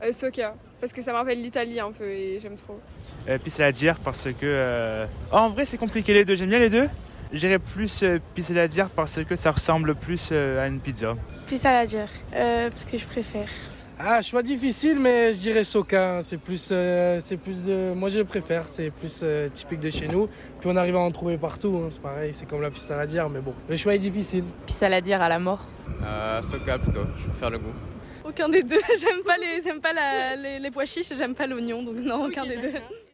Soca, parce que ça me rappelle l'Italie un peu et j'aime trop. Pissaladière parce que... en vrai c'est compliqué les deux, j'aime bien les deux. Je dirais plus pissaladière parce que ça ressemble plus à une pizza. Pissaladière, parce que je préfère. Choix difficile, mais je dirais Soca. C'est plus de... Moi, je le préfère. C'est plus typique de chez nous. Puis on arrive à en trouver partout. Hein. C'est pareil, c'est comme la pissaladière, mais bon. Le choix est difficile. Pissaladière à la mort. Soca plutôt, je préfère le goût. Aucun des deux. J'aime pas les pois chiches, j'aime pas l'oignon, donc non, aucun des deux.